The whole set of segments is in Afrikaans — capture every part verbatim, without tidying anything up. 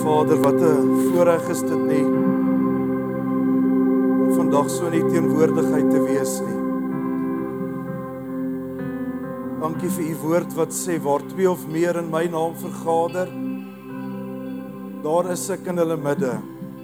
Vader, wat 'n voorreg is dit nie om vandag so in die teenwoordigheid te wees nie. Dankie vir u woord wat sê, waar twee of meer in my naam vergader, daar is ek in hulle midde.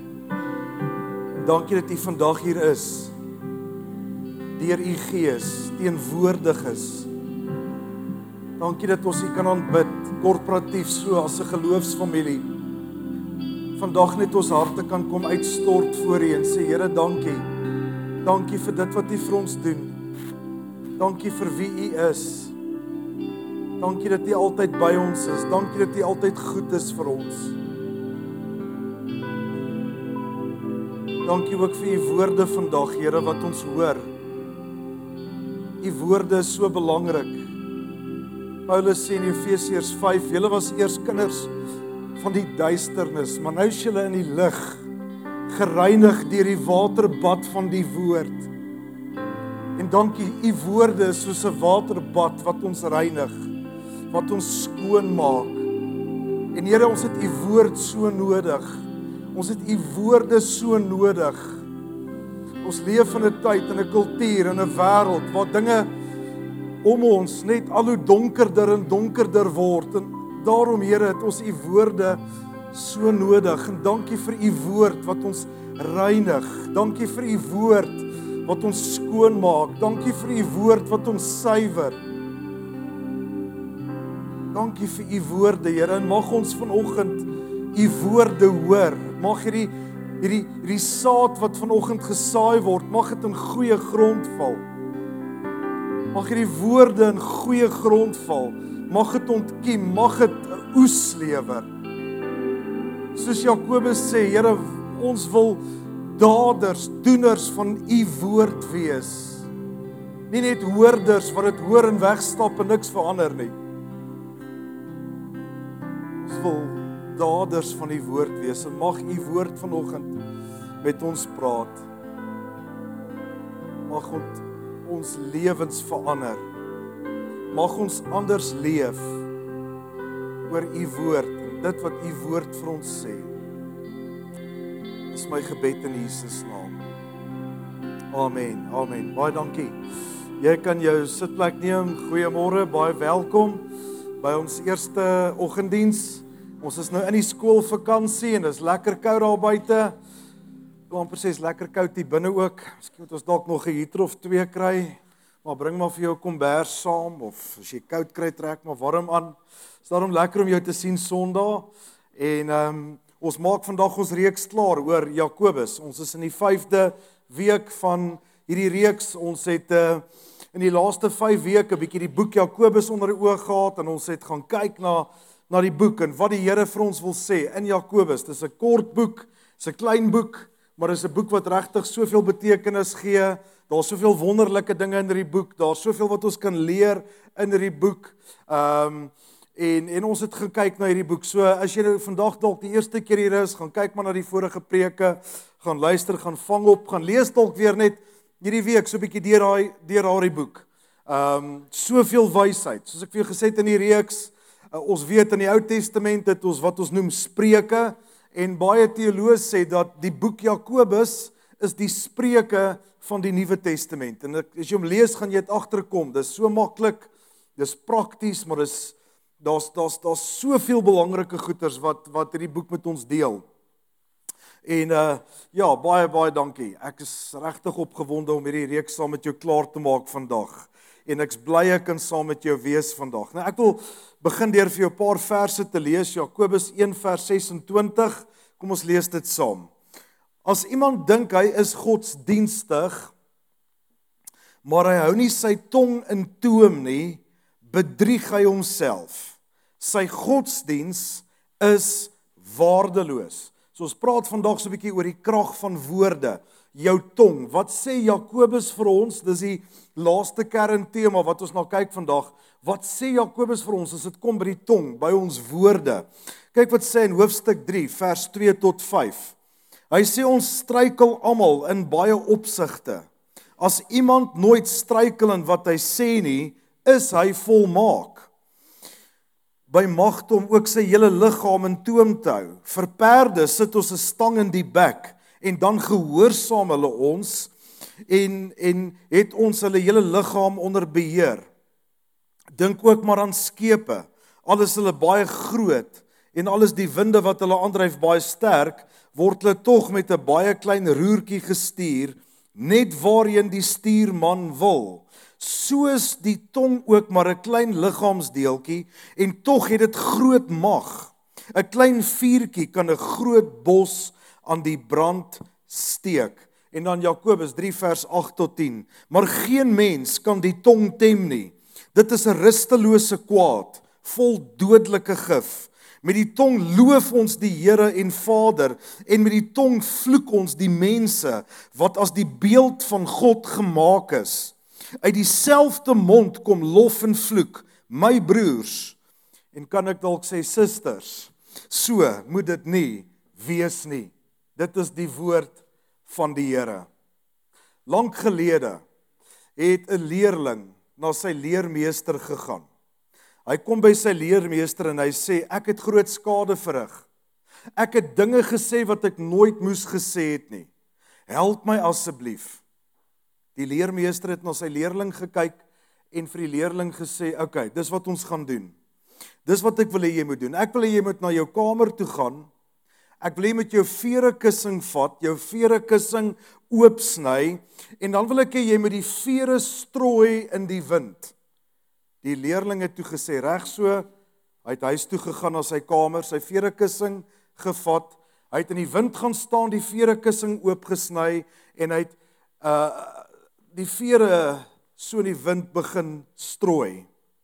Dankie dat u vandag hier is, deur u Gees, teenwoordig is. Dankie dat ons u kan aanbid, korporatief so as 'n geloofsfamilie. Vandag net ons harte kan kom uitstort voor u en sê, Here, dankie. Dankie vir dit wat u vir ons doen. Dankie vir wie u is. Dankie dat u altyd by ons is. Dankie dat u altyd goed is vir ons. Dankie ook vir u woorde vandag, Here, wat ons hoor. U woorde is so belangrik. Paulus sê in Efesiërs vyf, julle was eers kinders van die duisternis, maar nou is julle in die lig, gereinig deur die waterbad van die woord. En dankie, u woorde is soos 'n waterbad wat ons reinig, wat ons skoon maak. En Here, ons het u woord so nodig. Ons het u woorde so nodig. Ons leef in 'n tyd, in 'n kultuur, in 'n wêreld waar dinge om ons net al hoe donkerder en donkerder word. En daarom, Here, het ons u woorde so nodig. En dankie vir u woord wat ons reinig. Dankie vir u woord wat ons skoon maak. Dankie vir u woord wat ons suiwer. Dankie vir u woorde, Here, en mag ons vanoggend u woorde hoor. Mag hierdie hierdie hierdie saad wat vanoggend gesaai word, mag dit in goeie grond val. Mag hierdie woorde in goeie grond val. Mag dit ontkiem, mag dit 'n oes lewer. Soos Jakobus sê, Here, ons wil daders, doeners van u woord wees. Nie net hoorders wat dit hoor en wegstap en niks verander nie. Ons wil daders van die woord wees, en mag u woord vanoggend met ons praat. Mag ons, ons lewens verander. Mag ons anders leef oor u woord, en dit wat u woord vir ons sê. Dis my gebed in Jesus naam. Amen, amen. Baie dankie. Jy kan jou sitplek neem. Goeiemôre, baie welkom by ons eerste oggenddiens. Ons is nou in die skoolvakansie en dis lekker koud daar buite. Kom amper sê is lekker koud hier binne ook. Miskien moet ons dalk nog 'n heater of twee kry. Maar bring maar vir jou kombers saam, of as jy koud kry, trek maar warm aan. Is daarom lekker om jou te sien Sondag. En um, ons maak vandag ons reeks klaar oor Jakobus. Ons is in die vyfde week van hierdie reeks. Ons het uh, in die laaste vyf weke 'n bietjie die boek Jakobus onder die oog gehad, en ons het gaan kyk na na die boek en wat die Here vir ons wil sê in Jakobus. Dis 'n kort boek, dis 'n klein boek, maar dis 'n boek wat regtig soveel betekenis gee. Daar's soveel wonderlike dinge in hierdie boek. Daar's soveel wat ons kan leer in hierdie boek. Ehm um, en en ons het gekyk na hierdie boek. So as jy nou vandag dalk die eerste keer hier is, gaan kyk maar na die vorige preke, gaan luister, gaan vang op, gaan lees dalk weer net hierdie week so 'n bietjie deur daai deur daai boek. Ehm um, soveel wysheid. Soos ek vir jou gesê het in die reeks, Uh, ons weet in die Ou Testament het ons wat ons noem Spreuke, en baie teoloë sê dat die boek Jakobus is die Spreuke van die Nuwe Testament. En as jy hom lees, gaan jy dit agterkom. Dis so maklik, dis prakties, maar dis daar's daar's daar's soveel belangrike goeders wat wat hierdie boek met ons deel. En uh ja, baie baie dankie. Ek is regtig opgewonde om hierdie reeks saam met jou klaar te maak vandag. En ek's bly ek kan saam met jou wees vandag. Nou ek wil begin deur vir jou 'n paar verse te lees, Jakobus een vers ses en twintig. Kom ons lees dit saam. As iemand dink hy is godsdienstig, maar hy hou nie sy tong in toom nie, bedrieg hy homself. Sy godsdiens is waardeloos. So ons praat vandag so 'n bietjie oor die krag van woorde. Jou tong. Wat sê Jakobus vir ons? Dis die laaste kerntema wat ons nou kyk vandag. Wat sê Jakobus vir ons as dit kom by die tong, by ons woorde? Kyk wat sê in hoofstuk drie, vers twee tot vyf. Hy sê ons struikel almal in baie opsigte. As iemand nooit struikel in wat hy sê nie, is hy volmaak. by magte om ook sy hele liggaam in toom te hou. Vir perde sit ons 'n stang in die bek en dan gehoorsaam hulle ons en en het ons hulle hele liggaam onder beheer. Dink ook maar aan skepe. Alles hulle baie groot en alles die winde wat hulle aandryf baie sterk, word hulle tog met 'n baie klein roertjie gestuur, net waarheen die stuurman wil. So is die tong ook maar 'n klein liggaamsdeeltjie en tog het dit groot mag. 'n Klein vuurtjie kan 'n groot bos aan die brand steek. En dan Jakobus drie vers agt tot tien. Maar geen mens kan die tong tem nie. Dit is 'n rustelose kwaad, vol dodelike gif. Met die tong loof ons die Here en Vader en met die tong vloek ons die mense wat as die beeld van God gemaak is. Uit dieselfde mond kom lof en vloek, my broers, en kan ek dalk sê susters, so moet dit nie wees nie. Dit is die woord van die Here. Lank gelede het 'n leerling na sy leermeester gegaan. Hy kom by sy leermeester en hy sê, ek het groot skade verrig. Ek het dinge gesê wat ek nooit moes gesê het nie. Help my asseblief. Die leermeester het na sy leerling gekyk en vir die leerling gesê, oké, okay, dis wat ons gaan doen. Dis wat ek wil hê jy moet doen. Ek wil hê jy moet na jou kamer toe gaan. Ek wil hê jy moet jou verekussing vat, jou verekussing oopsny en dan wil ek hê jy moet die vere strooi in die wind. Die leerling het toe gesê, reg so, hy het huis toe gegaan na sy kamer, sy verekussing gevat, hy het in die wind gaan staan, die verekussing oopgesny en hy het uh, die vere so in die wind begin strooi.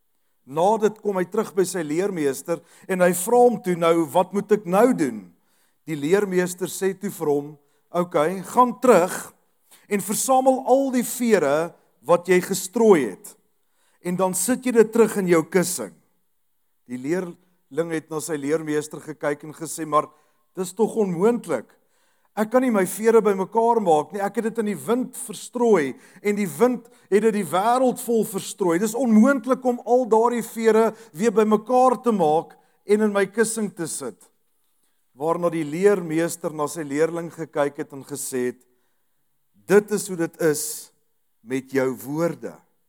Na dit kom hy terug by sy leermeester en hy vra hom toe nou, wat moet ek nou doen? Die leermeester sê toe vir hom, okay, gaan terug en versamel al die vere wat jy gestrooi het. En dan sit jy dit terug in jou kussing. Die leerling het na sy leermeester gekyk en gesê, maar dis tog onmoontlik. Ek kan nie my vere bymekaar maak nie, ek het dit in die wind verstrooi, en die wind het dit die wêreld vol verstrooi. Dis onmoontlik om al daardie vere weer bymekaar te maak en in my kussing te sit. Waarna die leermeester na sy leerling gekyk het en gesê het, dit is hoe dit is met jou woorde.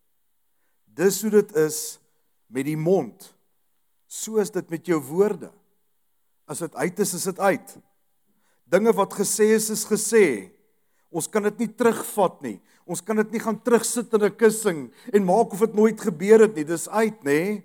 Dis hoe dit is met die mond. So is dit met jou woorde. As dit uit is, is dit uit. Dinge wat gesê is, is gesê. Ons kan dit nie terugvat nie. Ons kan dit nie gaan terugsit in 'n kussing en maak of dit nooit gebeur het nie. Dis uit, nê?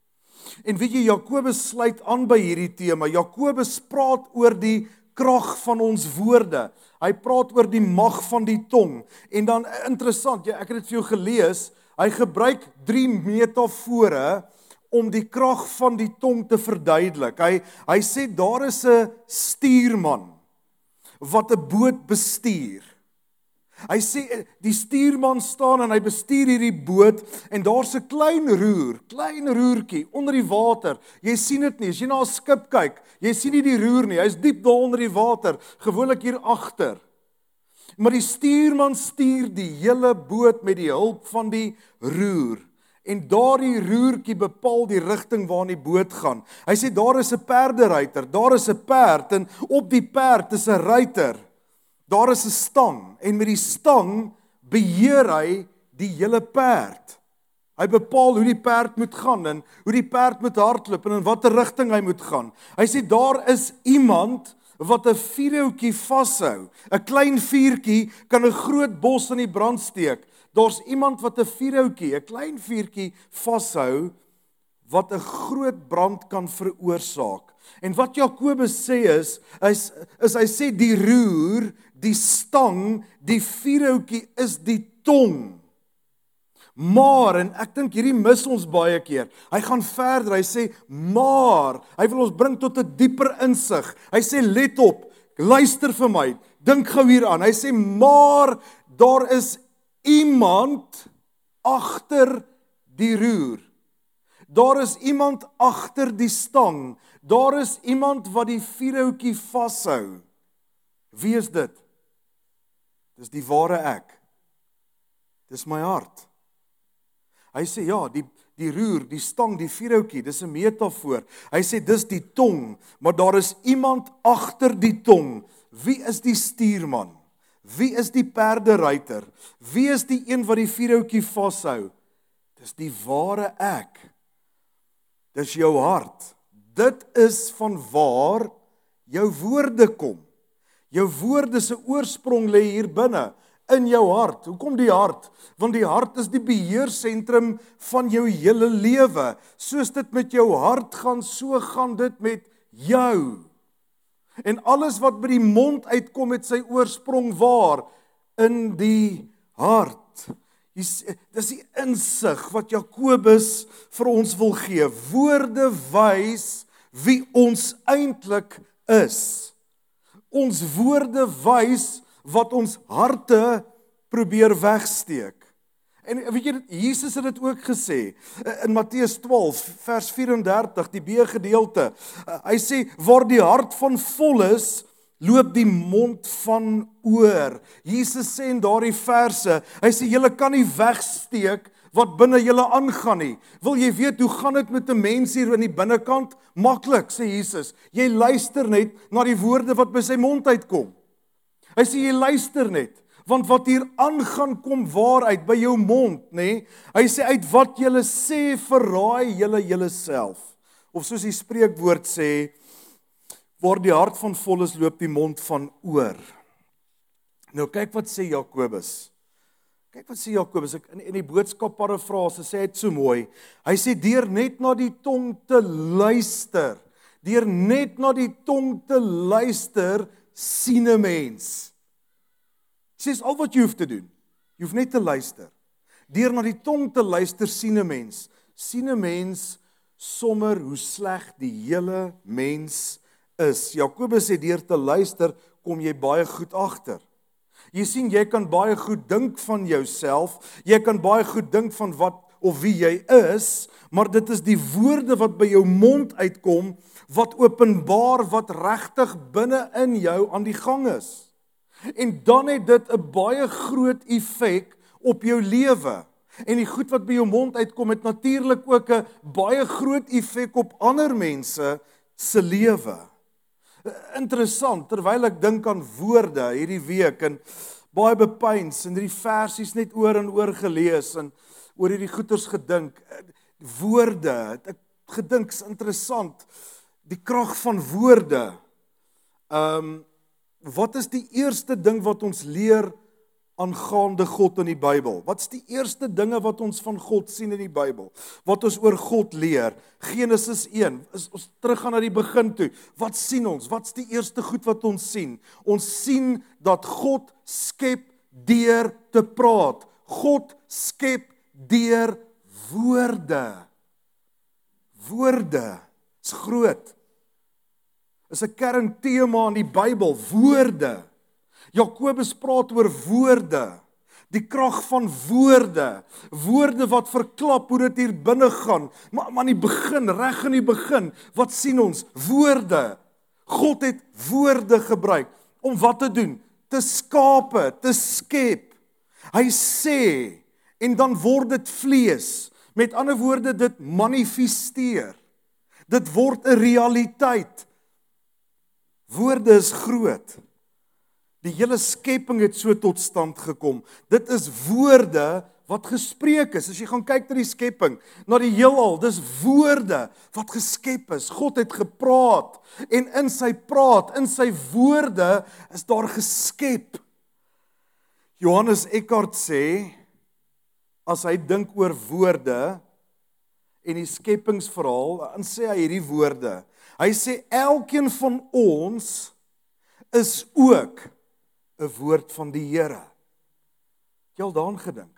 En weet jy, Jakobus sluit aan by hierdie tema. Jakobus praat oor die krag van ons woorde. Hy praat oor die mag van die tong. En dan interessant, ja, ek het dit vir jou gelees, hy gebruik drie metafore om die krag van die tong te verduidelik. Hy, hy sê daar is 'n stuurman wat 'n boot bestuur. Hy sê die stuurman staan en hy bestuur hierdie boot en daar's 'n klein roer, klein roertjie onder die water. Jy sien dit nie, as jy na 'n skip kyk, jy sien nie die roer nie. Hy's diep daar onder die water, gewoonlik hier agter. Maar die stuurman stuur die hele boot met die hulp van die roer. En daardie roertjie bepaal die rigting waarna die boot gaan. Hy sê daar is 'n perderuiter, daar is 'n perd en op die perd is 'n ruiter. Daar is 'n stang en met die stang beheer hy die hele perd. Hy bepaal hoe die perd moet gaan en hoe die perd moet hardloop en in watter rigting hy moet gaan. Hy sê daar is iemand wat 'n vuurhoutjie vashou. 'n Klein vuurtjie kan 'n groot bos in die brand steek. Daar's iemand wat 'n vuurhoutjie, 'n klein vuurtjie vashou wat 'n groot brand kan veroorsaak. En wat Jakobus sê is, is, is hy sê die roer, die stang, die vuurhoutjie is die tong. Maar, en ek dink hierdie mis ons baie keer, hy gaan verder, hy sê, maar, hy wil ons bring tot 'n dieper insig. Hy sê, let op, luister vir my, dink gou hier aan. Hy sê, maar, daar is iemand agter die roer. Daar is iemand agter die stang. Daar is iemand wat die vuurhoutjie vashou. Wie is dit? Dis die ware ek. Dis my hart. Hy sê ja, die die roer, die stang, die vierhoutjie, dis 'n metafoor. Hy sê dis die tong, maar daar is iemand agter die tong. Wie is die stuurman? Wie is die perderuiter? Wie is die een wat die vierhoutjie vashou? Dis die ware ek. Dis jou hart. Dit is van waar jou woorde kom. Jou woorde se oorsprong lê hier binne, in jou hart. Hoekom die hart? Want die hart is die beheersentrum van jou hele lewe. Soos dit met jou hart gaan, so gaan dit met jou. En alles wat by die mond uitkom het sy oorsprong waar? In die hart. Dis die insig wat Jakobus vir ons wil gee. Woorde wys wie ons eintlik is. Ons woorde wys wat ons harte probeer wegsteek. En weet jy, Jesus het dit ook gesê, in Matteus twaalf, vers vyf-en-dertig, die B-gedeelte, hy sê, waar die hart van vol is, loop die mond van oor. Jesus sê in daardie verse, hy sê, julle kan nie wegsteek wat binne julle aangaan nie. Wil jy weet, hoe gaan dit met 'n mens hier in die binnekant? Maklik, sê Jesus. Jy luister net na die woorde wat by sy mond uitkom. Hy sê, jy luister net, want wat hier aangaan kom waaruit by jou mond, nê? Hy sê, uit wat julle sê, verraai julle julle self. Of soos die spreekwoord sê, waar die hart van vol is, loop die mond van oor. Nou kyk wat sê Jakobus. Kyk wat sê Jakobus, in, in die boodskap parafrase sê hy dit so mooi. Hy sê, deur net na die tong te luister, deur net na die tong te luister, sien 'n mens. Sê, is al wat jy hoef te doen. Jy hoef net te luister. Deur na die tong te luister, sien 'n mens. Sien 'n mens sommer hoe sleg die hele mens is. Jakobus sê, deur te luister, kom jy baie goed agter. Jy sien, jy kan baie goed dink van jouself, jy kan baie goed dink van wat of wie jy is, maar dit is die woorde wat by jou mond uitkom, wat openbaar wat regtig binne in jou aan die gang is. En dan het dit 'n baie groot effek op jou lewe. En die goed wat by jou mond uitkom het natuurlik ook 'n baie groot effek op ander mense se lewe. Interessant, terwyl ek dink aan woorde hierdie week en baie bepeins en hierdie versies net oor en oor gelees en oor hierdie goeters gedink, woorde, ek gedink is interessant, die krag van woorde. Ehm um, wat is die eerste ding wat ons leer aangaande God in die Bybel? Wat is die eerste dinge wat ons van God sien in die Bybel? Wat ons oor God leer? Genesis een, is ons teruggaan na die begin toe. Wat sien ons? Wat is die eerste goed wat ons sien? Ons sien dat God skep deur te praat. God skep deur woorde. Woorde is groot. Is 'n kerntema in die Bybel, woorde. Jakobus praat oor woorde, die krag van woorde, woorde wat verklap hoe dit hier binne gaan, maar, maar in die begin, reg in die begin, wat sien ons? Woorde. God het woorde gebruik, om wat te doen? Te skape, te skep. Hy sê, en dan word dit vlees, met ander woorde, dit manifesteer, dit word 'n realiteit. Woorde is groot. Die hele skepping het so tot stand gekom. Dit is woorde wat gespreek is. As jy gaan kyk na die skepping, na die heelal, dis woorde wat geskep is. God het gepraat en in sy praat, in sy woorde is daar geskep. Johannes Eckhart sê, as hy dink oor woorde en die skepingsverhaal, dan sê hy hierdie woorde. Hy sê elkeen van ons is ook 'n woord van die Here. Jy al daaraan gedink?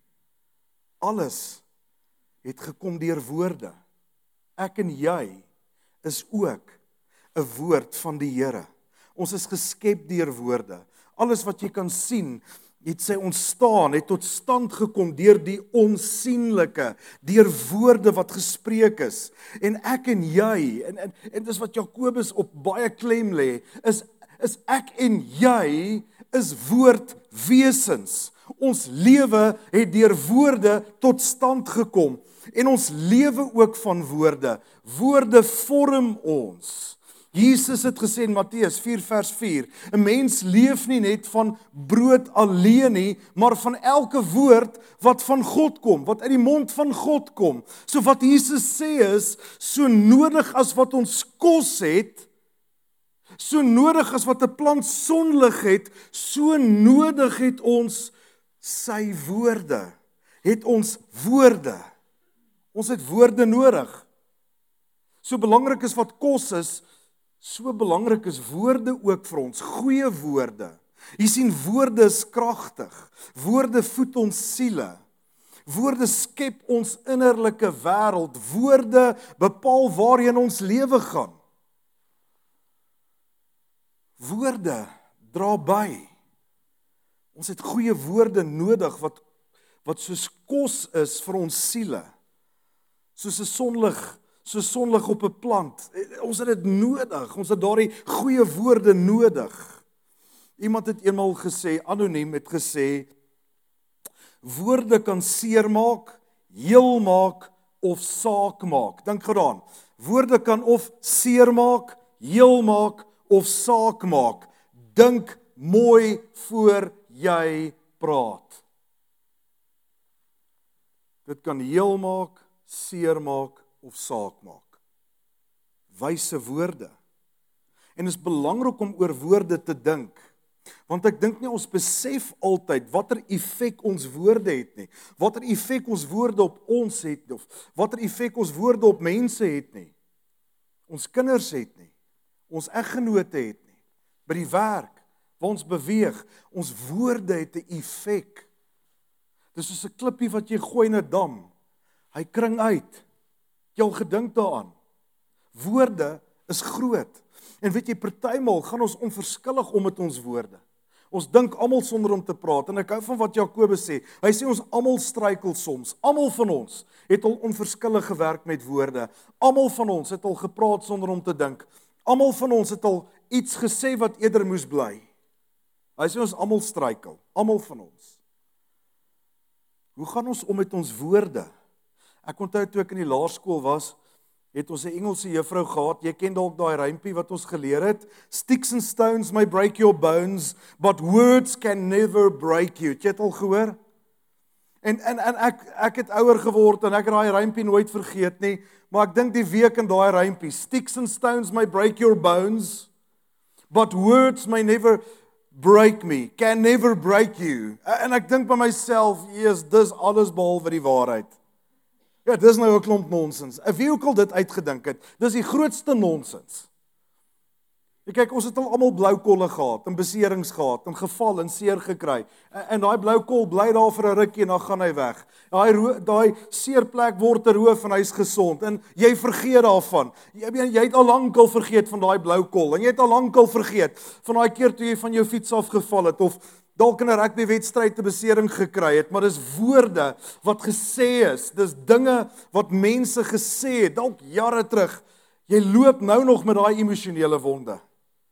Alles het gekom deur woorde. Ek en jy is ook 'n woord van die Here. Ons is geskep deur woorde. Alles wat jy kan sien, het sy ontstaan, het tot stand gekom deur die onsienlike, deur woorde wat gespreek is. En ek en jy, en, en, en dis wat Jakobus op baie klem lê, is, is ek en jy is woordwesens. Ons lewe het deur woorde tot stand gekom. En ons lewe ook van woorde. Woorde vorm ons. Jesus het gesê in Matteus vier vers vier, 'n mens leef nie net van brood alleen nie, maar van elke woord wat van God kom, wat uit die mond van God kom. So wat Jesus sê is, so nodig as wat ons kos het, so nodig as wat 'n plant sonlig het, so nodig het ons sy woorde, het ons woorde. Ons het woorde nodig. So belangrik is wat kos is, so belangrik is woorde ook vir ons, goeie woorde. Jy sien, woorde is kragtig. Woorde voed ons siele. Woorde skep ons innerlike wêreld. Woorde bepaal waarheen ons lewe gaan. Woorde dra by. Ons het goeie woorde nodig wat wat soos kos is vir ons siele. Soos 'n sonlig so sonlig op 'n plant. Ons het dit nodig. Ons het daardie goeie woorde nodig. Iemand het eenmaal gesê, anoniem het gesê, woorde kan seer maak, heel maak of saak maak. Dink gedaan. Woorde kan of seer maak, heel maak of saak maak. Dink mooi voor jy praat. Dit kan heel maak, seer maak of saak maak. Wyse woorde. En dit is belangrik om oor woorde te dink, want ek dink nie ons besef altyd watter effek ons woorde het nie, watter effek ons woorde op ons het, of watter effek ons woorde op mense het nie. Ons kinders het nie, ons eggenote het nie, by die werk, waar ons beweeg, ons woorde het 'n effek. Dis soos 'n klippie wat jy gooi in 'n dam, hy kring uit. Jy al gedink daaraan. Woorde is groot. En weet jy, partymal gaan ons onverskillig om met ons woorde. Ons dink almal sonder om te praat. En ek hou van wat Jakobus sê. Hy sê ons almal struikel soms. Almal van ons het al onverskillig gewerk met woorde. Almal van ons het al gepraat sonder om te dink. Almal van ons het al iets gesê wat eerder moes bly. Hy sê ons almal struikel. Almal van ons. Hoe gaan ons om met ons woorde? Ek onthou toe ek in die laerskool was, het ons 'n Engelse juffrou gehad. Jy ken dalk daai rympie wat ons geleer het. Sticks and stones may break your bones, but words can never break you. Het jy dit al gehoor? En en en ek ek het ouer geword en ek het daai rympie nooit vergeet nie, maar ek dink die week in daai rympie, sticks and stones may break your bones, but words may never break me, can never break you. En ek dink by myself, yes, dis alles behalwe die waarheid. Ja, dis nou 'n klomp nonsens. Wie ook al dit uitgedink het, dis die grootste nonsens. Jy kyk, ons het al almal blou kolle gehad, en beserings gehad, en geval en seer gekry. En, en daai blou kol bly daar vir 'n rukkie en dan gaan hy weg. Daai daai seerplek word 'n roof en hy's gesond en jy vergeet daarvan. Jy jy het al lankal vergeet van daai blou kol en jy het al lankal vergeet van daai keer toe jy van jou fiets afgeval het of dalk in 'n rugbywedstryd 'n besering gekry het, maar dis woorde wat gesê is, dis dinge wat mense gesê het, dalk jare terug. Jy loop nou nog met daai emosionele wonde.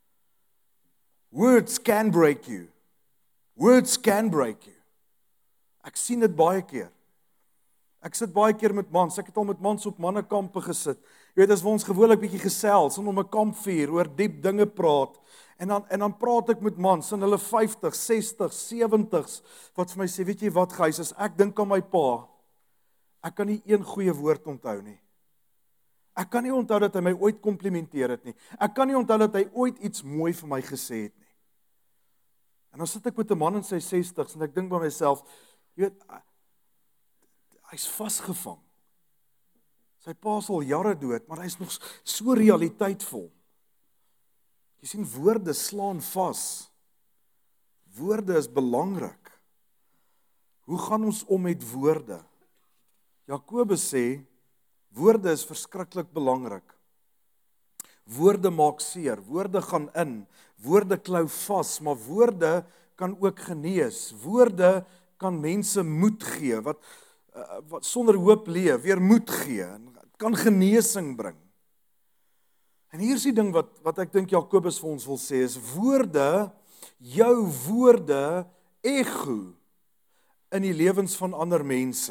Words can break you. Words can break you. Ek sien dit baie keer. Ek sit baie keer met mans, ek het al met mans op mannekampe gesit. Jy weet, as ons gewoonlik bietjie gesels en om 'n kampvuur oor diep dinge praat, En dan, en dan praat ek met mans in hulle vyftig, sestig, sewentig, wat vir my sê, weet jy wat, Gys, as ek dink aan my pa, ek kan nie een goeie woord onthou nie. Ek kan nie onthou dat hy my ooit komplimenteer het nie. Ek kan nie onthou dat hy ooit iets mooi vir my gesê het nie. En dan sit ek met 'n man in sy sestig's en ek dink by myself, jy weet, hy's vasgevang. Sy pa is al jare dood, maar hy's nog so realiteitsvol. Jy sien, woorde slaan vas. Woorde is belangrik. Hoe gaan ons om met woorde? Jakobus sê, woorde is verskriklik belangrik. Woorde maak seer, woorde gaan in, woorde klou vas, maar woorde kan ook genees. Woorde kan mense moed gee, wat, wat sonder hoop leef, weer moed gee, kan genesing bring. En hier is die ding wat, wat ek dink Jakobus vir ons wil sê, is woorde, jou woorde, ego, in die lewens van ander mense.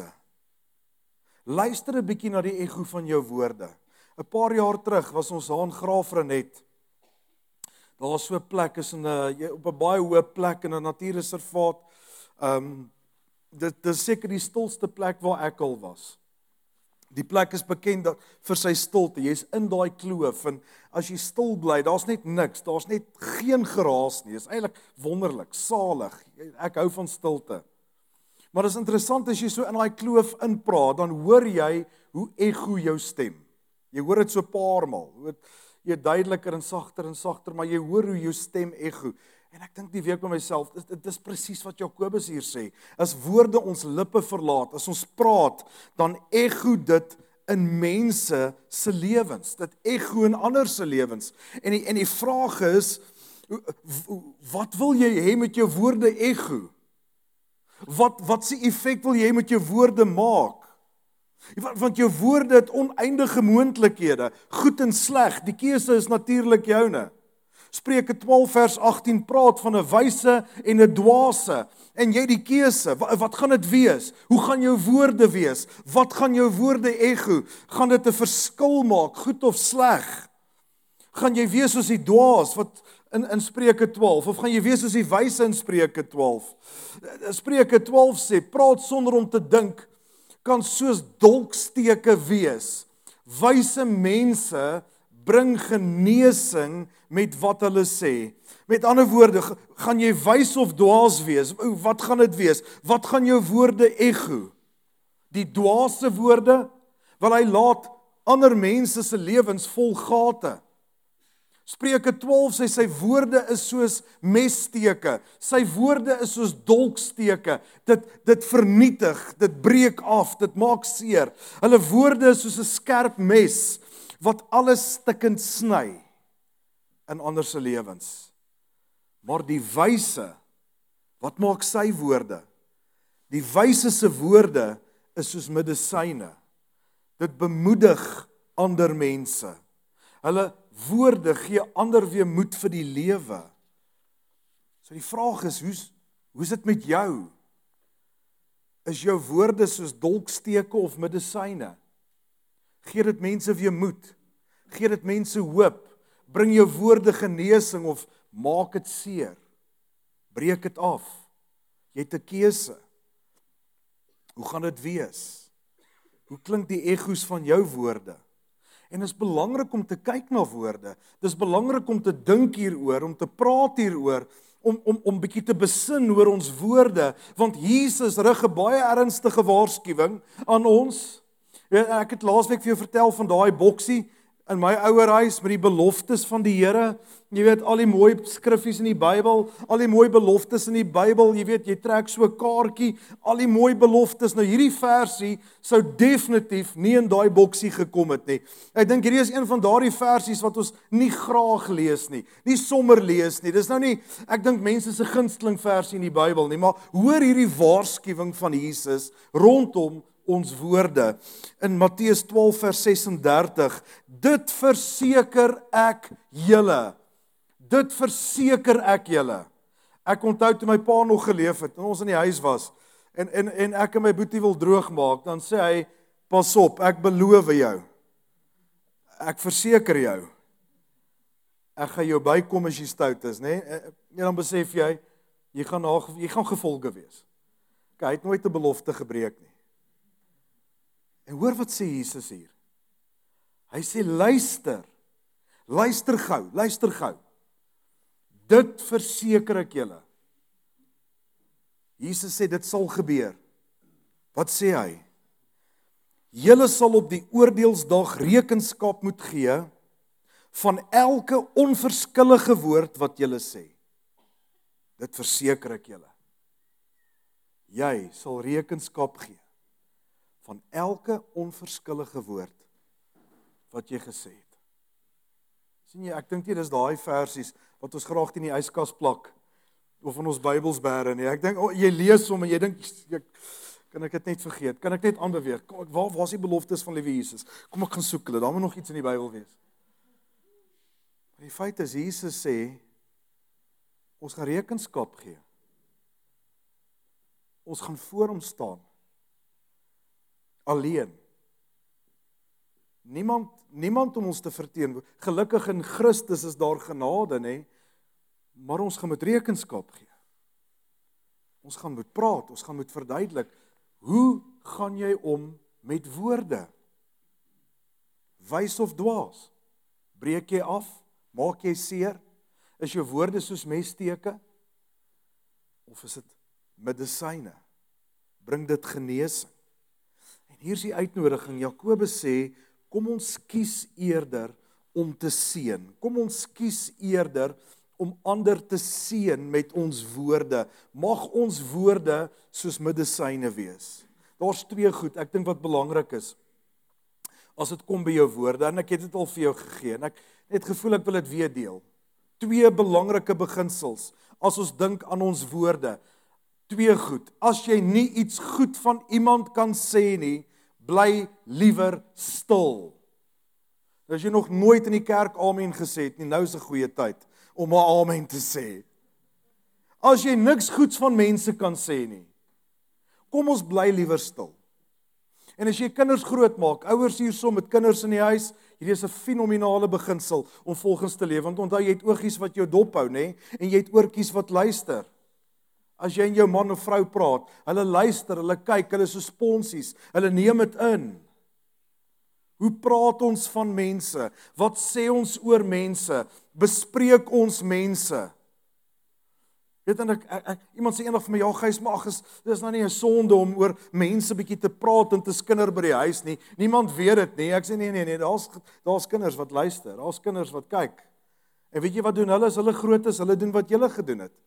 Luister 'n bietjie na die ego van jou woorde. 'n Paar jaar terug was ons daar in Graafrenet. Daar is so 'n plek, is in 'n op 'n baie hoë plek in 'n natuurreservaat. Um dit dis seker die stilste plek waar ek al was. Die plek is bekend dat, vir sy stilte. Jy's in daai kloof en as jy stil bly, daar's net niks, daar's net geen geraas nie. Dit is eintlik wonderlik, salig. Ek hou van stilte. Maar dit is interessant as jy so in daai kloof inpraat, dan hoor jy hoe ego jou stem. Jy hoor dit so 'n paar maal. Jy duideliker en sagter en sagter, maar jy hoor hoe jou stem ego. En ek dink die week by myself, dit, dit is presies wat Jakobus hier sê. As woorde ons lippe verlaat, as ons praat, dan ego dit in mense se lewens. Dit ego in ander se lewens. En die, en die vraag is, wat wil jy hê met jou woorde ego? Wat wat se effek wil jy met jou woorde maak? Want jou woorde het oneindige moontlikhede, goed en sleg. Die keuse is natuurlik joune. Spreuke twaalf vers agttien praat van 'n wyse en 'n dwaase. En jy die keuse, wat, wat gaan dit wees? Hoe gaan jou woorde wees? Wat gaan jou woorde ego? Gaan dit 'n verskil maak, goed of sleg? Gaan jy wees soos die dwaas wat in in Spreuke twaalf of gaan jy wees soos die wyse in Spreuke twaalf? Spreuke twaalf sê, praat sonder om te dink kan soos dolksteke wees. Wyse mense bring genesing met wat hulle sê. Met ander woorde, gaan jy wys of dwaas wees? Wat gaan dit wees? Wat gaan jou woorde ego? Die dwaase woorde, wel hy laat ander mense se lewens vol gate. Spreuke twaalf sê sy woorde is soos messteke. Sy woorde is soos dolksteke. Dit dit vernietig, dit breek af, dit maak seer. Hulle woorde is soos 'n skerp mes wat alles stikkend sny in ander se lewens. Maar die wyse, wat maak sy woorde? Die wyse se woorde is soos medisyne. Dit bemoedig ander mense. Hulle woorde gee ander weer moed vir die lewe. So die vraag is, hoe's hoe's dit met jou? Is jou woorde soos dolksteke of medisyne? Gee dit mense weer moed? Gee dit mense hoop? Bring jou woorde genesing of maak dit seer? Breek dit af? Jy het 'n keuse. Hoe gaan dit wees? Hoe klink die egos van jou woorde? En dit is belangrik om te kyk na woorde. Dit is belangrik om te dink hieroor, om te praat hieroor, om om om bietjie te besin oor ons woorde, want Jesus rig 'n baie ernstige waarskuwing aan ons. Ek het laasweek vir jou vertel van daai boksie in my ouer huis met die beloftes van die Here. Jy weet, al die mooi skriffies in die Bybel, al die mooi beloftes in die Bybel, jy weet, jy trek so 'n kaartjie, al die mooi beloftes. Nou hierdie versie sou definitief nie in daai boksie gekom het nie. Ek dink hierdie is een van daardie versies wat ons nie graag lees nie, nie sommer lees nie. Dis nou nie, ek dink mense se gunsteling versie in die Bybel nie, maar hoor hierdie waarskuwing van Jesus rondom ons woorde. In Matteus twaalf vers ses en dertig, dit verseker ek julle. Dit verseker ek julle. Ek onthou toe my pa nog geleef het, en ons in die huis was, en, en, en ek en my boetie wil droog maak, dan sê hy, pas op, ek beloof jou. Ek verseker jou. Ek gaan jou bykom as jy stout is, né? En dan besef jy, jy gaan, jy gaan gevolge wees. Hy het nooit 'n belofte gebreek nie. En hoor wat sê Jesus hier. Hy sê, luister, luister gou, luister gou. Dit verseker ek julle. Jesus sê, dit sal gebeur. Wat sê hy? Julle sal op die oordeelsdag rekenskap moet gee van elke onverskillige woord wat julle sê. Dit verseker ek julle. Jy sal rekenskap gee van elke onverskillige woord wat jy gesê het. Sien jy, ek dink nie dis daai versies wat ons graag teen die yskas plak of in ons Bybels bære nie. Ek dink oh, jy lees hom en jy dink ek, kan ek dit net vergeet? Kan ek net aanbeweeg? Waar waar is die beloftes van liewe Jesus? Kom ek gaan soek hulle. Daar moet nog iets in die Bybel wees. Maar die feit is Jesus sê ons gaan rekenskap gee Ons gaan voor hom staan. Alleen. Niemand, niemand om ons te verteenwoordig. Gelukkig in Christus is daar genade, nê? Maar ons gaan met rekenskap gee. Ons gaan moet praat, ons gaan moet verduidelik. Hoe gaan jy om met woorde? Wys of dwaas? Breek jy af? Maak jy seer? Is jou woorde soos messteke? Of is dit medisyne? Bring dit genesing? En hier is die uitnodiging. Jakobus sê, kom ons kies eerder om te seën. Kom ons kies eerder om ander te seën met ons woorde. Mag ons woorde soos medisyne wees. Daar's twee goed, ek dink wat belangrik is, as dit kom by jou woorde, en ek het dit al vir jou gegee, en ek het gevoel ek wil dit weer deel. Twee belangrike beginsels, as ons dink aan ons woorde. Twee goed, as jy nie iets goed van iemand kan sê nie, bly liewer stil. As jy nog nooit in die kerk amen gesê het nie, nou is 'n goeie tyd om 'n amen te sê. As jy niks goeds van mense kan sê nie, kom ons bly liewer stil. En as jy kinders groot maak, ouers hierso met kinders in die huis, hierdie is 'n fenominale beginsel om volgens te leef, want onthou jy het oogies wat jou dop hou, nê? En jy het oortjies wat luister. As jy en jou man of vrou praat, hulle luister, hulle kyk, hulle is so sponsies, hulle neem dit in. Hoe praat ons van mense? Wat sê ons oor mense? Bespreek ons mense? Weet en ek, ek, ek iemand sê eendag vir my, ja Gys, maar ag, is dis nou nie 'n sonde om oor mense bietjie te praat en te skinder by die huis nie. Niemand weet dit nie. Ek sê nee nee nee, daar's daar's kinders wat luister, daar's kinders wat kyk. En weet jy wat doen hulle as hulle groot is? Hulle doen wat julle gedoen het.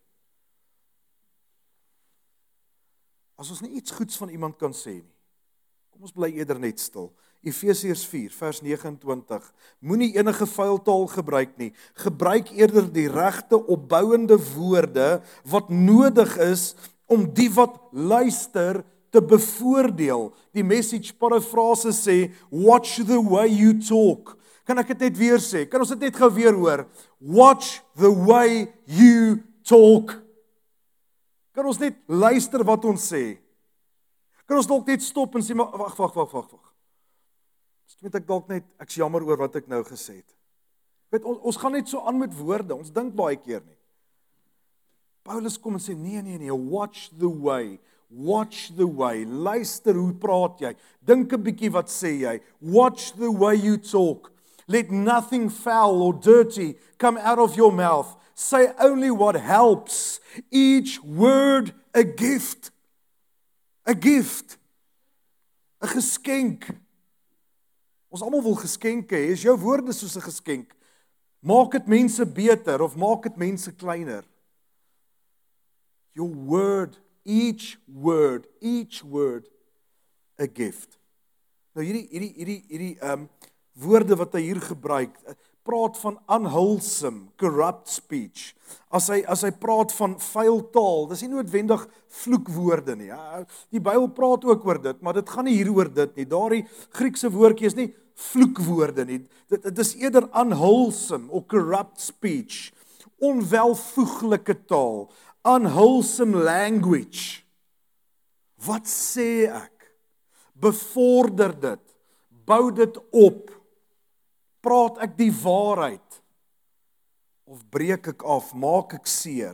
As ons nie iets goeds van iemand kan sê nie, kom ons bly eerder net stil. Efesiërs vier vers negenentwintig. Moenie enige vuil taal gebruik nie. Gebruik eerder die regte opbouende woorde wat nodig is om die wat luister te bevoordeel. Die Message parafrase sê, watch the way you talk. Kan ek dit net weer sê? Kan ons dit net gou weer hoor? Watch the way you talk. Kan ons net luister wat ons sê? Kan ons dalk net stop en sê, maar wag, wag, wag, wag, wag. Weet ek dalk net, ek's jammer oor wat ek nou gesê het. Weet, ons, ons gaan net so aan met woorde, ons dink baie keer nie. Paulus kom en sê, nee, nee, nee, watch the way, watch the way, luister hoe praat jy, dink 'n bietjie wat sê jy, watch the way you talk, let nothing foul or dirty come out of your mouth, say only what helps, each word a gift, a gift, 'n geskenk. Ons almal wil geskenke hê, is jou woorde soos 'n geskenk. Maak dit mense beter of maak dit mense kleiner. Your word, each word, each word a gift. Nou hierdie hierdie hierdie hierdie um woorde wat hy hier gebruik, praat van unwholesome, corrupt speech. As hy as hy praat van vuil taal, dis nie noodwendig vloekwoorde nie. Ja, die Bybel praat ook oor dit, maar dit gaan nie hier oor dit nie. Daardie Griekse woordjie is nie vloekwoorde nie. Dit, dit is eerder unwholesome of corrupt speech. Onwelvoeglike taal, unwholesome language. Wat sê ek? Bevorder dit, bou dit op. Praat ek die waarheid? Of breek ek af, maak ek seer?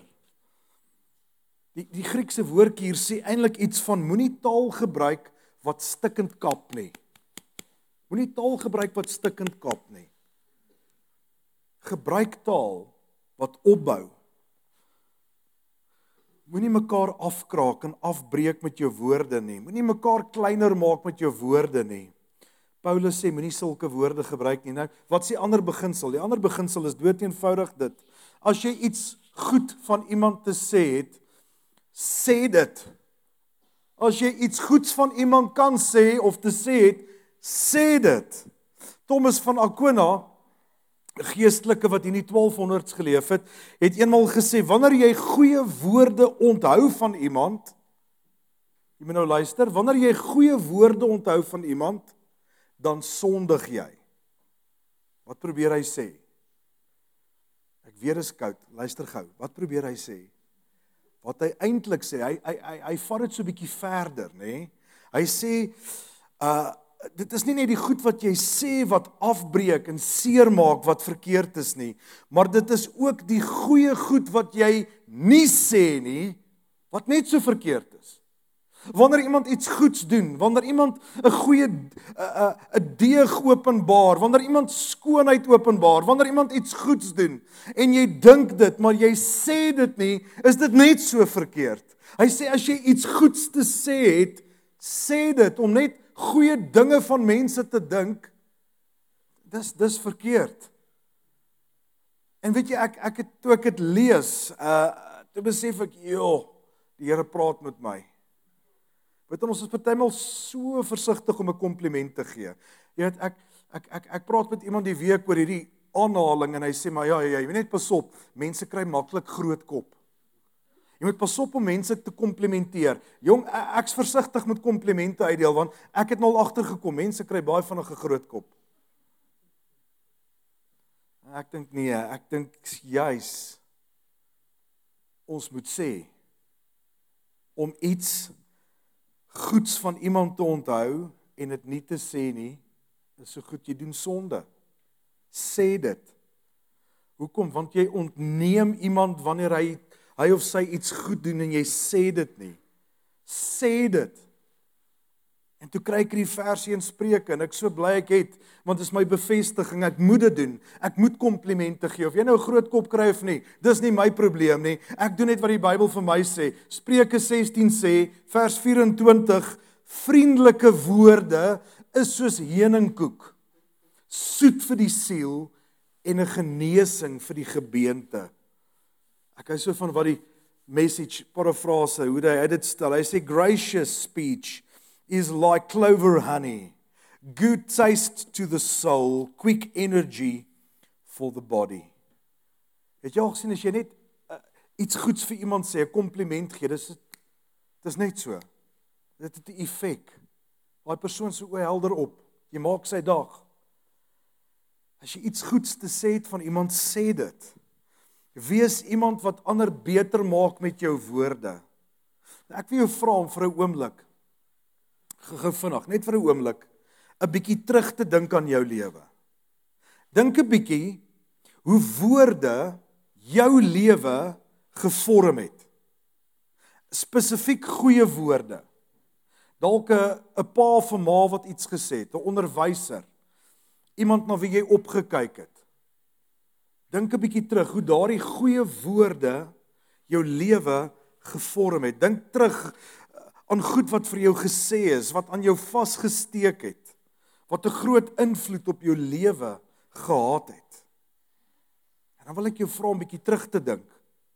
Die, die Griekse woordjie hier sê eintlik iets van moenie taal gebruik wat stikkend kap nie. Moenie taal gebruik wat stikkend kap nie. Gebruik taal wat opbou. Moenie mekaar afkraak en afbreek met jou woorde nie. Moenie mekaar kleiner maak met jou woorde nie. Paulus sê, moenie sulke woorde gebruik nie. Nou, wat is die ander beginsel? Die ander beginsel is dood eenvoudig dit. As jy iets goed van iemand te sê het, sê dit. As jy iets goeds van iemand kan sê of te sê het, sê dit. Thomas van Aquina, geestelike wat in die twaalfhonderds geleef het, het eenmaal gesê, wanneer jy goeie woorde onthou van iemand, jy moet nou luister, wanneer jy goeie woorde onthou van iemand, dan sondig jy. Wat probeer hy sê? Ek weet is koud, luister gou. Wat probeer hy sê? wat hy eintlik sê, hy hy hy, hy vat dit so 'n bietjie verder, nê? Nee? Hy sê uh dit is nie net die goed wat jy sê wat afbreek en seermaak wat verkeerd is nie, maar dit is ook die goeie goed wat jy nie sê nie, wat net so verkeerd is. Wanneer iemand iets goeds doen, wanneer iemand 'n goeie 'n 'n deeg openbaar, wanneer iemand skoonheid openbaar, wanneer iemand iets goeds doen en jy dink dit, maar jy sê dit nie, is dit net so verkeerd. Hy sê as jy iets goeds te sê het, sê dit om net goeie dinge van mense te dink. Dis dis verkeerd. En weet jy ek ek het toe ek dit lees, uh toe besef ek, joh, die Here praat met my. Weet ons is partymal so versigtig om 'n kompliment te gee. Jy weet ek ek ek ek praat met iemand die week oor hierdie aanhaling en hy sê maar ja ja, jy moet net pas op, mense kry maklik groot kop. Jy moet pas op om mense te komplimenteer. Jong, ek's versigtig met komplimente uitdeel want ek het nou al agtergekom, mense kry baie vinnig 'n groot kop. Ek dink nee, ek dink juis ons moet sê om iets goeds van iemand te onthou en dit nie te sê nie, is so goed jy doen sonde. Sê dit. Hoekom? Want jy ontneem iemand wanneer hy hy of sy iets goed doen en jy sê dit nie. Sê dit. En toe kry ek hierdie versie in Spreuke en ek so bly ek het, want dit is my bevestiging, ek moet dit doen. Ek moet komplimente gee. Of jy nou 'n groot kop kry of nie, dis nie my probleem nie. Ek doen net wat die Bybel vir my sê. Spreuke sestien sê, vers vyf en twintig, vriendelike woorde is soos heuningkoek, soet vir die siel en 'n genesing vir die gebeente. Ek hou so van wat die Message parafrase, hoe hy dit stel. Hy sê gracious speech is like clover honey, good taste to the soul, quick energy for the body. Het jy al gesien as jy net uh, iets goeds vir iemand sê, 'n kompliment gee, dis dis net so. Dit het 'n effek. Daai persoon se oë helder op. Jy maak sy dag. As jy iets goeds te sê het van iemand, sê dit. Wees iemand wat ander beter maak met jou woorde. Ek wil jou vra om vir 'n oomblik, gou vinnig, net vir 'n oomblik, 'n bietjie terug te dink aan jou lewe. Dink 'n bietjie hoe woorde jou lewe gevorm het. Spesifiek goeie woorde. Dalk 'n 'n pa of 'n ma wat iets gesê het, 'n onderwyser, iemand na wie jy opgekyk het. Dink 'n bietjie terug hoe daardie goeie woorde jou lewe gevorm het. Dink terug aan goed wat vir jou gesê is, wat aan jou vasgesteek het, wat 'n groot invloed op jou lewe gehad het. En dan wil ek jou vra om 'n bietjie terug te dink.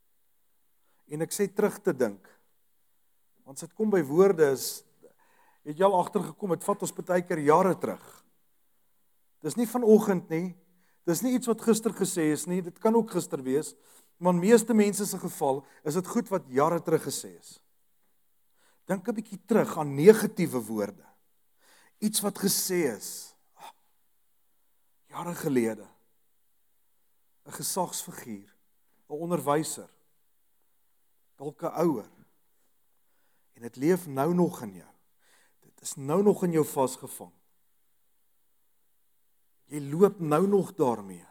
En ek sê terug te dink, want as dit kom by woorde is, het jy al agtergekom, het vat ons baie keer jare terug. Dis nie vanoggend nie, dis nie iets wat gister gesê is nie, dit kan ook gister wees, maar in meeste mense se geval is dit goed wat jare terug gesê is. Dink 'n bietjie terug aan negatiewe woorde. Iets wat gesê is, jare gelede. 'n Gesagsfiguur, 'n onderwyser, dalk 'n ouer. En dit leef nou nog in jou. Dit is nou nog in jou vasgevang. Jy loop nou nog daarmee.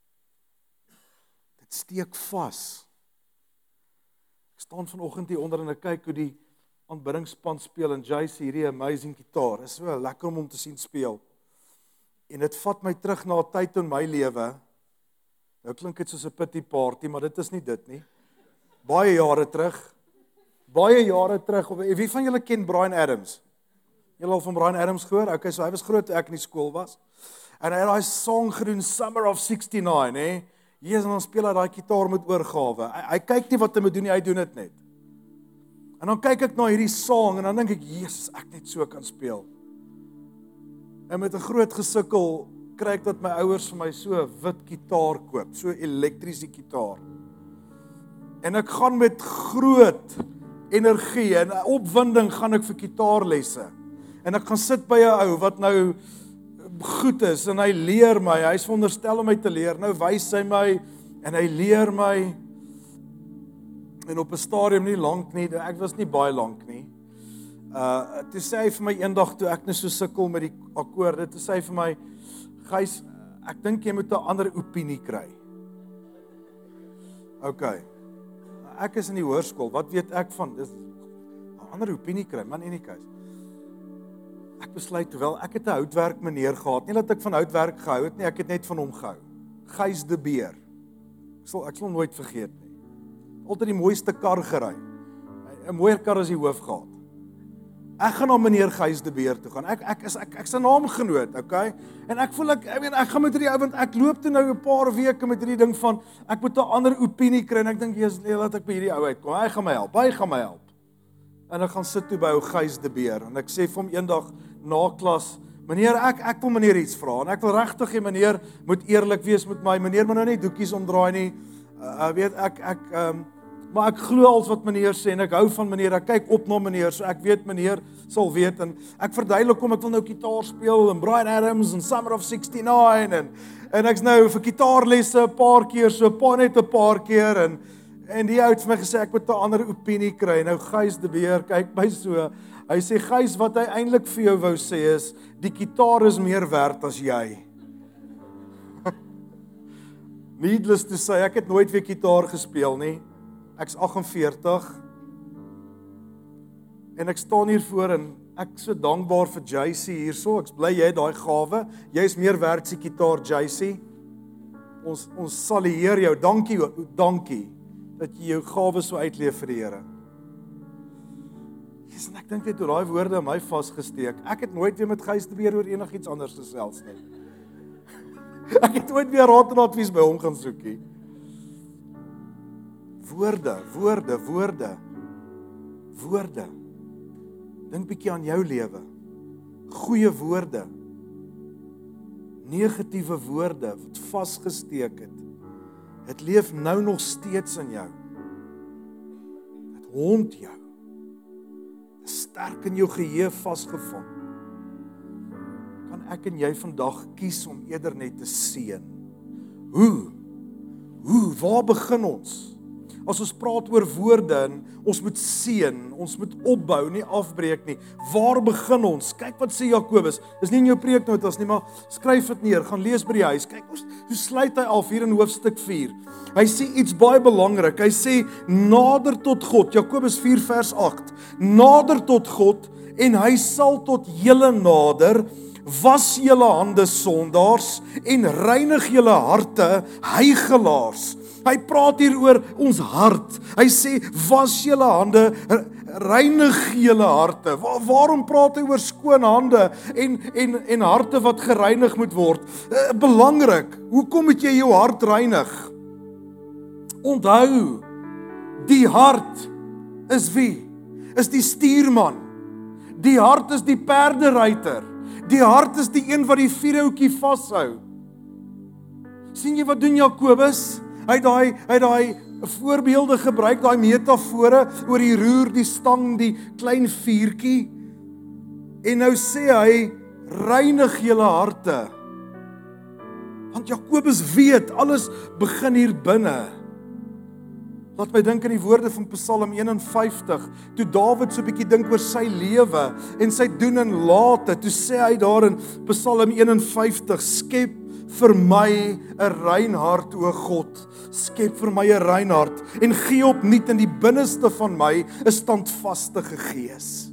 Dit steek vas. Ek staan vanoggend hier onder en ek kyk hoe die aanbiddingspan speel en Jace hierdie amazing gitaar. Dit is so lekker om hom te sien speel. En dit vat my terug na 'n tyd in my lewe. Nou klink dit soos 'n pity party, maar dit is nie dit nie. Baie jare terug. Baie jare terug. Wie van julle ken Bryan Adams? Julle al van Bryan Adams gehoor? Okay, so hy was groot toe ek in die skool was. En hy het daai song gedoen Summer of sixty-nine, hè. Jesus, en dan speel hy daai gitaar met oorgawe. Hy, hy kyk nie wat hy moet doen nie, hy doen dit net. En dan kyk ek na hierdie song en dan dink ek, Jesus, ek net so kan speel. En met 'n groot gesukkel kry ek dat my ouers vir my so 'n wit gitaar koop, so 'n elektriese gitaar. En ek gaan met groot energie en opwinding gaan ek vir gitaarlesse. En ek gaan sit by 'n ou wat nou goed is en hy leer my, hy is veronderstel om my te leer. Nou wys hy my en hy leer my. En op 'n stadium nie lank nie, ek was nie baie lank nie. Uh toe sê hy vir my eendag toe ek net so sukkel met die akkoorde, toe sê hy vir my, Gys, ek dink jy moet 'n ander opinie kry. OK. Ek is in die hoërskool, wat weet ek van dis 'n ander opinie kry, man in die keuse. Ek besluit terwyl ek het 'n houtwerk meneer gehad, nie dat ek van houtwerk gehou het nie, ek het net van hom gehou. Gys de Beer. Ek sal ek sal nooit vergeet nie. Altyd die mooiste kar gery. 'n Mooier kar as die hoof gehad. Ek gaan na meneer Gys de Beer toe gaan. Ek ek is ek ek's 'n naamgenoot, okay? En ek voel ek ek weet ek gaan met hierdie ou want ek loop toe nou 'n paar weke met hierdie ding van ek moet 'n ander opinie kry en ek dink jy's nee, laat ek by hierdie ou uitkom. Hy gaan my help. Hy gaan my help. En ek gaan sit toe by ou Gys de Beer en ek sê vir hom eendag na klas, meneer ek ek wil meneer iets vra en ek wil regtig hê meneer moet eerlik wees met my. Meneer moet nou nie doekies omdraai nie. Uh, weet ek ek ehm um, maar ek glo als wat meneer sê en ek hou van meneer, ek kyk op na meneer, so ek weet meneer sal weet en ek verduidelik hom, ek wil nou gitaar speel en Bryan Adams en Summer of sixty-nine en en ek's nou vir gitaarlesse 'n paar keer, so 'n paar net 'n paar keer en en die ou het vir my gesê ek moet 'n ander opinie kry. Nou Gys de Beer kyk my so. Hy sê Gys, wat hy eintlik vir jou wou sê is die gitaar is meer werd as jy. Needless to say, ek het nooit weer gitaar gespeel nie. Ek's agt en veertig en ek staan hier voor en ek so dankbaar vir J C hierso. Ek's bly jy het daai gawe. Jy's meer werd as die gitaar, J C. Ons ons salieer jou. Dankie, dankie dat jy jou gawe so uitleef vir die Here. Jesus, en ek dink net oor daai woorde in my vasgesteek. Ek het nooit weer met Gys de Beer oor enigiets anders gesels nie. Ek het nooit weer raad en advies by hom gaan soek nie. Woorde, woorde, woorde, woorde. Dink bietjie aan jou lewe. Goeie woorde. Negatiewe woorde wat vasgesteek het. Dit leef nou nog steeds in jou. Dit hond jou. Dit is sterk in jou geheue vasgevang. Kan ek en jy vandag kies om eerder net te seën? Hoe? Hoe? Waar begin ons? As ons praat oor woorde en ons moet seën, ons moet opbou, nie afbreek nie. Waar begin ons? Kyk wat sê Jakobus. Dis nie in jou preeknotas nie, maar skryf dit neer, gaan lees by die huis. Kyk, ons, hoe sluit hy af hier in hoofstuk vier? Hy sê iets baie belangrik. Hy sê nader tot God, Jakobus vier vers agt. Nader tot God en hy sal tot julle nader. Was julle hande sondaars en reinig julle harte heiligelaars. Hy praat hier oor ons hart. Hy sê was julle hande, reinig julle harte. Waar, waarom praat hy oor skoon hande en en en harte wat gereinig moet word? Uh, belangrik. Hoekom moet jy jou hart reinig? Onthou, die hart is wie? Is die stuurman. Die hart is die perderuiter. Die hart is die een wat die vierhoutjie vashou. Sien jy wat doen Jakobus? Hy het daai hy het daai voorbeelde gebruik, daai metafore oor die roer, die stang, die klein vuurtjie. En nou sê hy reinig julle harte. Want Jakobus weet alles begin hier binne. Laat my dink aan die woorde van Psalm een en vyftig, toe Dawid so 'n bietjie dink oor sy lewe en sy doen en late, toe sê hy daar in Psalm een en vyftig, skep vir my 'n rein hart, o God, skep vir my 'n rein hart en gee opnuut in die binneste van my 'n standvaste gees.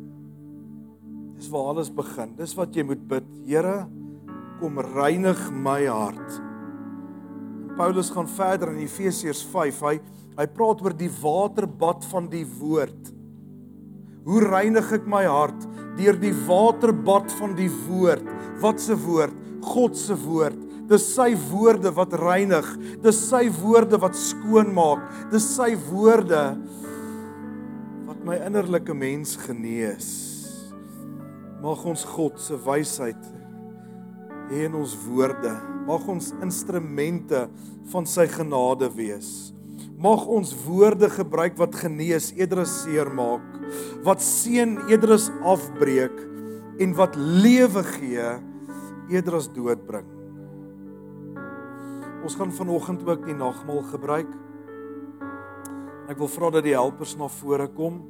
Dis waar alles begin. Dis wat jy moet bid. Here, kom reinig my hart. Paulus gaan verder in Efesiërs vyf. Hy Hy praat oor die waterbad van die woord. Hoe reinig ek my hart? Deur die waterbad van die woord. Wat se woord? God se woord. Dis sy woorde wat reinig. Dis sy woorde wat skoon maak. Dis sy woorde wat my innerlike mens genees. Mag ons God se wysheid hê in ons woorde. Mag ons instrumente van sy genade wees. Mag ons woorde gebruik wat genees eerder as seer maak, wat seën eerder as afbreek en wat lewe gee eerder as dood bring. Ons gaan vanoggend ook die nagmaal gebruik. Ek wil vra dat die helpers na vore kom.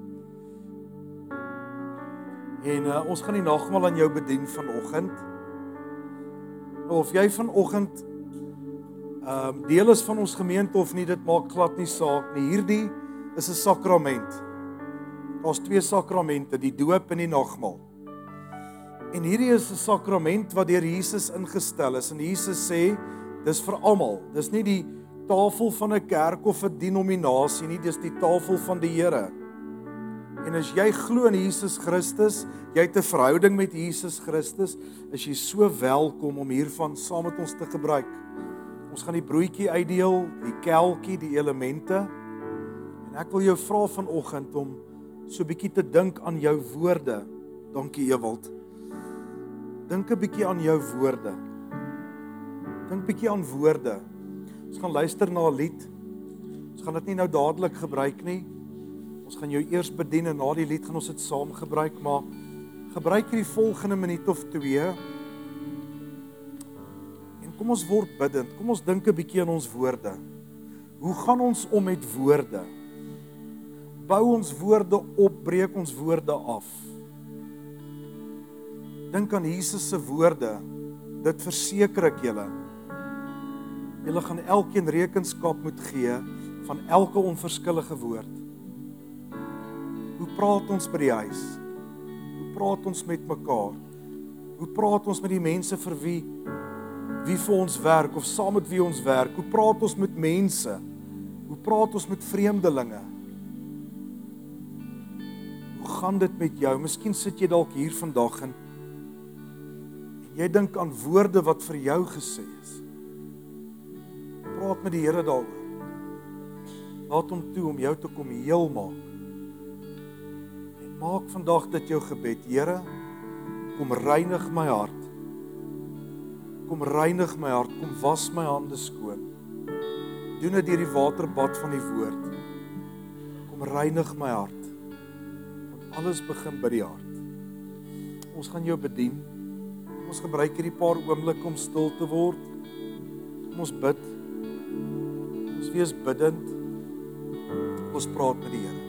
En uh, ons gaan die nagmaal aan jou bedien vanoggend. Nou, of jy vanoggend um, deel is van ons gemeente of nie, dit maak glad nie saak nie. Hierdie is 'n sakrament. Daar's twee sakramente, die doop en die nagmaal. En hierdie is 'n sakrament wat deur Jesus ingestel is. En Jesus sê, dis vir almal. Dis nie die tafel van 'n kerk of 'n denominasie nie, dis die tafel van die Here. En as jy glo in Jesus Christus, jy het 'n verhouding met Jesus Christus, is jy so welkom om hiervan saam met ons te gebruik. Ons gaan die broodjie uitdeel, die kelkie, die elemente. En ek wil jou vra vanoggend om so 'n bietjie te dink aan jou woorde. Dankie Ewald. Dink 'n bietjie aan jou woorde. Dink bietjie aan woorde. Ons gaan luister na 'n lied. Ons gaan dit nie nou dadelik gebruik nie. Ons gaan jou eers bedien en na die lied gaan ons dit saam gebruik, maar gebruik hierdie volgende minuut of twee. En kom ons word bidend. Kom ons dink 'n bietjie aan ons woorde. Hoe gaan ons om met woorde? Bou ons woorde op, breek ons woorde af. Dink aan Jesus se woorde. Dit verseker ek julle. Julle gaan elkeen rekenskap moet gee van elke onverskillige woord. Hoe praat ons by die huis? Hoe praat ons met mekaar? Hoe praat ons met die mense vir wie wie vir ons werk of saam met wie ons werk? Hoe praat ons met mense? Hoe praat ons met vreemdelinge? Hoe gaan dit met jou? Miskien sit jy dalk hier vandag en jy dink aan woorde wat vir jou gesê is. Praat met die Here daaroor. Laat hom toe om jou te kom heel maak. En maak vandag dit jou gebed. Here, kom reinig my hart. Kom reinig my hart. Kom was my hande skoon. Doen dit deur die waterbad van die woord. Kom reinig my hart. Want alles begin by die hart. Ons gaan jou bedien. Ons gebruik hierdie paar oomblikke om stil te word. Kom ons bid. Ons wees biddend. Ons praat met die Here.